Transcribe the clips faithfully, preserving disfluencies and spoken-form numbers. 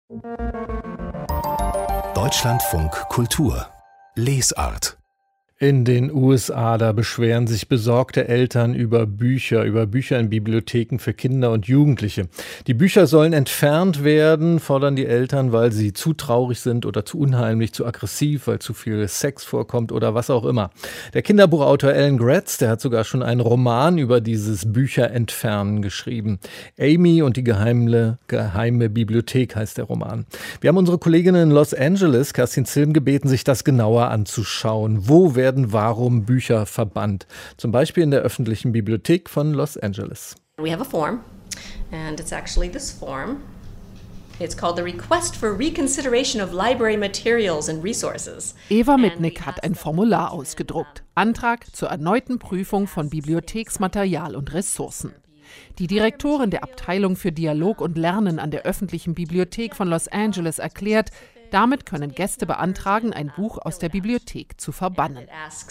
Deutschlandfunk Kultur Lesart. In den U S A, da beschweren sich besorgte Eltern über Bücher, über Bücher in Bibliotheken für Kinder und Jugendliche. Die Bücher sollen entfernt werden, fordern die Eltern, weil sie zu traurig sind oder zu unheimlich, zu aggressiv, weil zu viel Sex vorkommt oder was auch immer. Der Kinderbuchautor Alan Gratz, der hat sogar schon einen Roman über dieses Bücherentfernen geschrieben. Amy und die geheime, geheime Bibliothek heißt der Roman. Wir haben unsere Kollegin in Los Angeles, Kerstin Zilm, gebeten, sich das genauer anzuschauen. Wo werden warum Bücher verbannt? Zum Beispiel in der öffentlichen Bibliothek von Los Angeles. We have a form, and it's actually this form. It's called the Request for Reconsideration of Library Materials and Resources. Eva Mitnick hat ein Formular ausgedruckt. Antrag zur erneuten Prüfung von Bibliotheksmaterial und Ressourcen. Die Direktorin der Abteilung für Dialog und Lernen an der öffentlichen Bibliothek von Los Angeles erklärt, damit können Gäste beantragen, ein Buch aus der Bibliothek zu verbannen.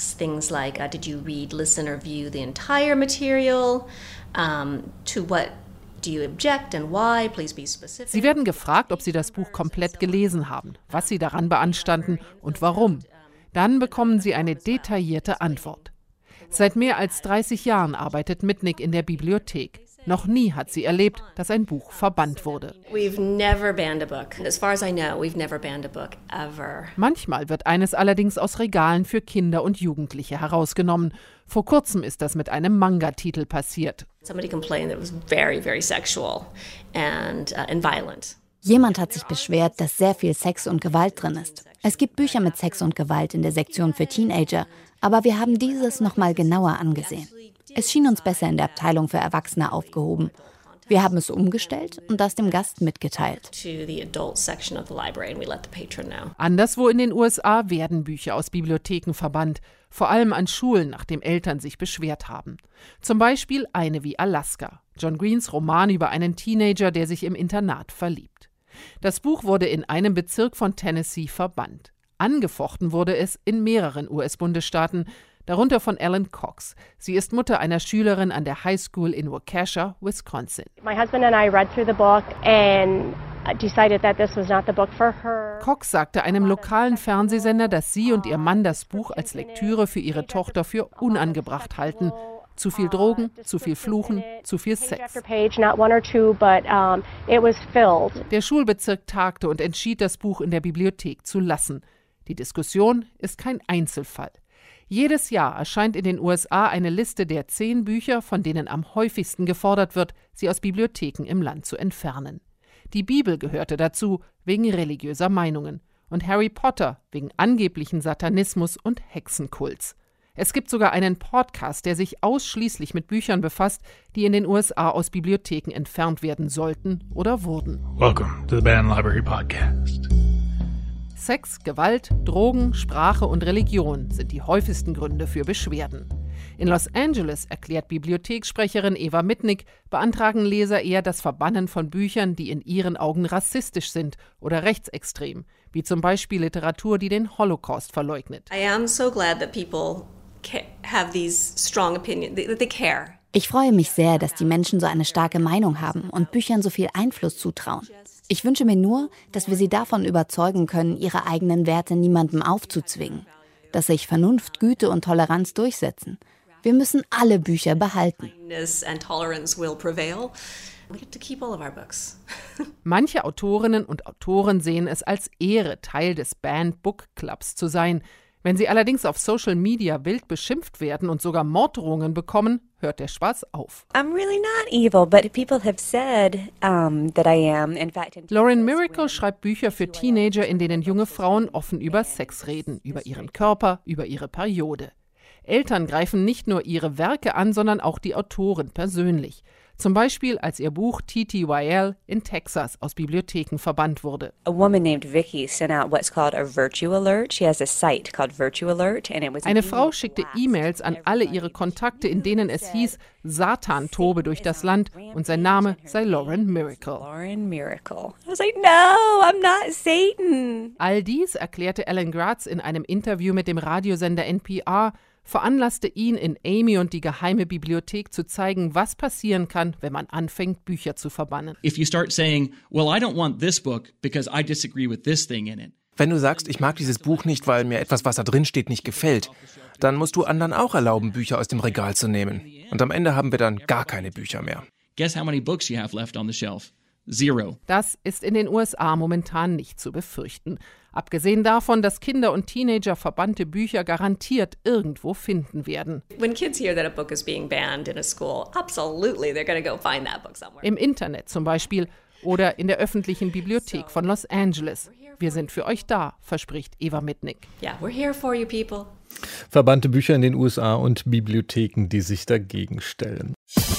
Sie werden gefragt, ob sie das Buch komplett gelesen haben, was sie daran beanstanden und warum. Dann bekommen sie eine detaillierte Antwort. Seit mehr als dreißig Jahren arbeitet Mitnick in der Bibliothek. Noch nie hat sie erlebt, dass ein Buch verbannt wurde. Manchmal wird eines allerdings aus Regalen für Kinder und Jugendliche herausgenommen. Vor kurzem ist das mit einem Manga-Titel passiert. Jemand hat sich beschwert, dass sehr viel Sex und Gewalt drin ist. Es gibt Bücher mit Sex und Gewalt in der Sektion für Teenager, aber wir haben dieses noch mal genauer angesehen. Es schien uns besser in der Abteilung für Erwachsene aufgehoben. Wir haben es umgestellt und das dem Gast mitgeteilt. Anderswo in den U S A werden Bücher aus Bibliotheken verbannt, vor allem an Schulen, nachdem Eltern sich beschwert haben. Zum Beispiel eine wie Alaska, John Greens Roman über einen Teenager, der sich im Internat verliebt. Das Buch wurde in einem Bezirk von Tennessee verbannt. Angefochten wurde es in mehreren U S-Bundesstaaten, darunter von Ellen Cox. Sie ist Mutter einer Schülerin an der High School in Waukesha, Wisconsin. My husband and I read through the book and decided that this was not the book for her. Cox sagte einem lokalen Fernsehsender, dass sie und ihr Mann das Buch als Lektüre für ihre Tochter für unangebracht halten. Zu viel Drogen, zu viel Fluchen, zu viel Sex. Der Schulbezirk tagte und entschied, das Buch in der Bibliothek zu lassen. Die Diskussion ist kein Einzelfall. Jedes Jahr erscheint in den U S A eine Liste der zehn Bücher, von denen am häufigsten gefordert wird, sie aus Bibliotheken im Land zu entfernen. Die Bibel gehörte dazu, wegen religiöser Meinungen. Und Harry Potter wegen angeblichen Satanismus und Hexenkults. Es gibt sogar einen Podcast, der sich ausschließlich mit Büchern befasst, die in den U S A aus Bibliotheken entfernt werden sollten oder wurden. Welcome to the Banned Library Podcast. Sex, Gewalt, Drogen, Sprache und Religion sind die häufigsten Gründe für Beschwerden. In Los Angeles, erklärt Bibliothekssprecherin Eva Mitnick, beantragen Leser eher das Verbannen von Büchern, die in ihren Augen rassistisch sind oder rechtsextrem, wie zum Beispiel Literatur, die den Holocaust verleugnet. I am so glad that people have these strong opinions, that they care. Ich freue mich sehr, dass die Menschen so eine starke Meinung haben und Büchern so viel Einfluss zutrauen. Ich wünsche mir nur, dass wir sie davon überzeugen können, ihre eigenen Werte niemandem aufzuzwingen. Dass sich Vernunft, Güte und Toleranz durchsetzen. Wir müssen alle Bücher behalten. Manche Autorinnen und Autoren sehen es als Ehre, Teil des Banned Book Clubs zu sein. Wenn sie allerdings auf Social Media wild beschimpft werden und sogar Morddrohungen bekommen, hört der Spaß auf. I'm really not evil, but people have said um, that I am. In fact, Lauren Miracle schreibt Bücher für Teenager, in denen junge Frauen offen über Sex reden, über ihren Körper, über ihre Periode. Eltern greifen nicht nur ihre Werke an, sondern auch die Autorin persönlich. Zum Beispiel, als ihr Buch T T Y L in Texas aus Bibliotheken verbannt wurde. A woman named Vicky sent out what's called a Virtue Alert. She has a site called Virtue Alert, and it was Eine Frau schickte E-Mails an alle ihre Kontakte, in denen es hieß, Satan tobe durch das Land und sein Name sei Lauren Miracle. Lauren Miracle. I was like, no, I'm not Satan. All dies, erklärte Alan Gratz in einem Interview mit dem Radiosender N P R, veranlasste ihn, in Amy und die geheime Bibliothek zu zeigen, was passieren kann, wenn man anfängt, Bücher zu verbannen. If you start saying, well, I don't want this book because I disagree with this thing in it. Wenn du sagst, ich mag dieses Buch nicht, weil mir etwas, was da drin steht, nicht gefällt, dann musst du anderen auch erlauben, Bücher aus dem Regal zu nehmen. Und am Ende haben wir dann gar keine Bücher mehr. Guess how many books you have left on the shelf? Zero. Das ist in den U S A momentan nicht zu befürchten. Abgesehen davon, dass Kinder und Teenager verbannte Bücher garantiert irgendwo finden werden. When kids hear that a book is being banned in a school, absolutely they're going to go find that book somewhere. Im Internet zum Beispiel oder in der öffentlichen Bibliothek von Los Angeles. Wir sind für euch da, verspricht Eva Mitnick. Yeah, we're here for you people. Verbannte Bücher in den U S A und Bibliotheken, die sich dagegen stellen.